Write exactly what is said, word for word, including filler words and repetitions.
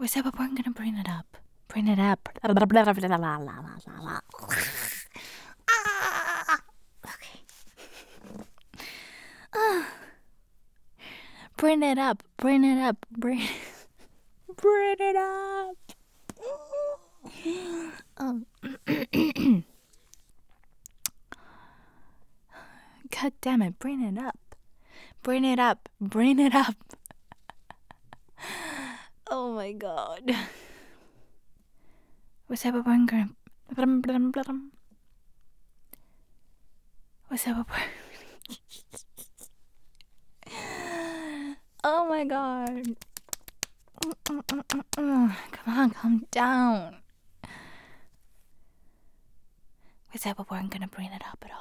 We said we weren't gonna bring it up. Bring it up. Okay. Bring it up. Bring it up. Bring. Bring it up. Um. God damn it! Bring it up. Bring it up. Bring it up. Oh my god. We said we weren't gonna. We said we weren't. Oh my god. Come on, calm down. We said we weren't gonna bring it up at all.